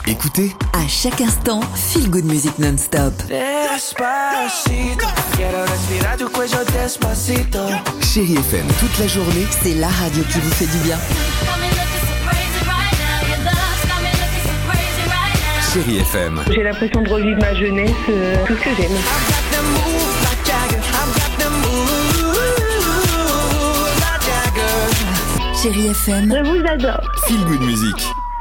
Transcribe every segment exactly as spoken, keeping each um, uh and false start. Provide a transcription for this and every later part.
Écoutez, à chaque instant, Feel Good Music non-stop. Despacito, quiero respirar tu cuello despacito. Chérie F M toute la journée. C'est la radio qui vous fait du bien. Chérie F M. J'ai l'impression de revivre ma jeunesse, euh, tout ce que j'aime. Chérie F M, Je vous adore. Feel Good Music.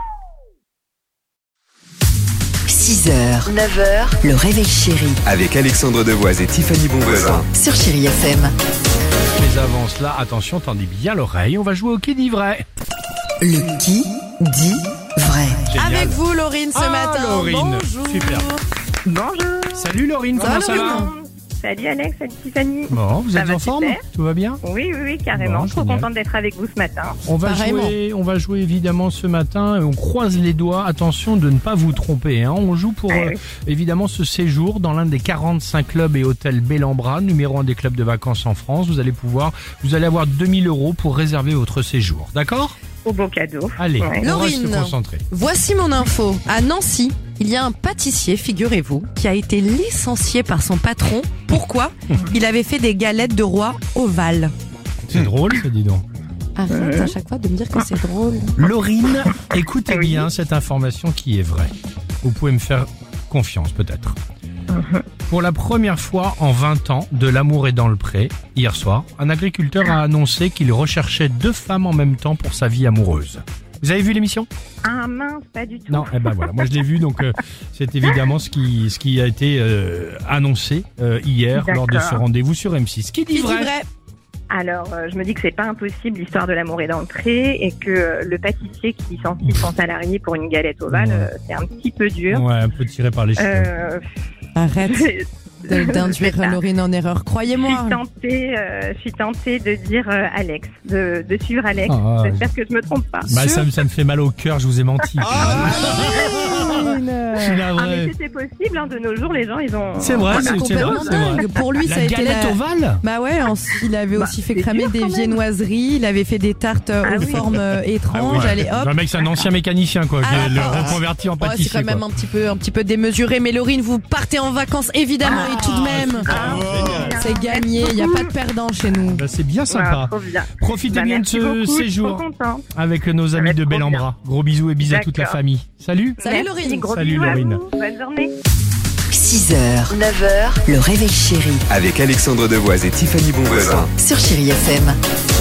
six heures, neuf heures, le réveil chéri Avec Alexandre Devoise et Tiffany Bonvoisin. sur Chérie F M. Mais avant cela, attention, tendez bien l'oreille, on va jouer au qui dit vrai. Le qui dit vrai. Génial. Avec vous, Laurine, ce Ah, matin. Laurine, Bonjour. super. Bonjour. Salut Laurine, comment ça va? Salut Alex, salut Tiffany. Bon, vous Ça êtes va en forme? super. Tout va bien? Oui, oui, oui, carrément. Bon, Trop génial. contente d'être avec vous ce matin. On va Pareillement. jouer, on va jouer évidemment ce matin et on croise les doigts. Attention de ne pas vous tromper, hein. On joue pour Ah euh, oui. évidemment ce séjour dans l'un des quarante-cinq clubs et hôtels Bellambra, numéro un des clubs de vacances en France. Vous allez pouvoir, vous allez avoir deux mille euros pour réserver votre séjour. D'accord? Au beau cadeau. Allez, Ouais. on va Laurine. se concentrer. Voici mon info. À Nancy, il y a un pâtissier, figurez-vous, qui a été licencié par son patron. Pourquoi? Il avait fait des galettes de roi ovales. C'est drôle, ça, dis donc. Arrête à chaque fois de me dire que c'est drôle. Laurine, écoutez Oui. bien cette information qui est vraie. Vous pouvez me faire confiance peut-être. Pour la première fois en vingt ans de L'amour est dans le pré, hier soir, un agriculteur a annoncé qu'il recherchait deux femmes en même temps pour sa vie amoureuse. Vous avez vu l'émission? Ah mince, pas du tout. Non, eh ben voilà, moi je l'ai vu, donc euh, c'est évidemment ce qui, ce qui a été euh, annoncé euh, hier lors de ce D'accord. rendez-vous sur M six. Qui dit Qui dit vrai? vrai? Alors, euh, je me dis que c'est pas impossible, l'histoire de l'amour est dans le pré, et que euh, le pâtissier qui licencie son salarié pour une galette ovale, Ouais. euh, c'est un petit peu dur. Ouais, un peu tiré par les cheveux. Euh, Arrête je de- d'induire C'est ça. Laurine en erreur. suis Croyez-moi. tentée, euh, je suis tentée de dire euh, Alex, de, de suivre Alex. Ah, J'espère que je me trompe pas. Bah, sûr. ça, me- ça me fait mal au cœur, je vous ai menti. Je suis Ah navré. mais c'était possible, hein, de nos jours les gens ils ont... C'est vrai, C'est c'est c'est vrai, complètement c'est vrai. dingue. Pour lui, ça a La été galette la... ovale? Bah ouais, en- il avait Bah, aussi fait c'est cramer dur, des quand même. viennoiseries, il avait fait des tartes euh, Ah aux oui. formes euh, étranges. Ouais. Allez hop. Le mec, c'est un ancien mécanicien, quoi, qui Ah, est le ah, reconverti en Ouais, c'est pâtissier. quand même quoi. un petit peu, un petit peu démesuré. Mais Laurine, vous partez en vacances évidemment et tout de même. Ah, C'est gagné, il n'y a pas de perdant chez nous. Bah, c'est bien Ah, sympa. trop bien. Profitez Bah, bien de merci ce beaucoup, je suis séjour trop contente. avec nos va amis être de trop Bellambra. Gros bisous et bisous à toute la D'accord. famille. Salut. Salut, Merci, Laurine. Gros Salut, bisous à Laurine. vous. Bonne journée. six heures, neuf heures, le réveil chéri Avec Alexandre Devoise et Tiffany Bonvoisin. sur Chérie F M.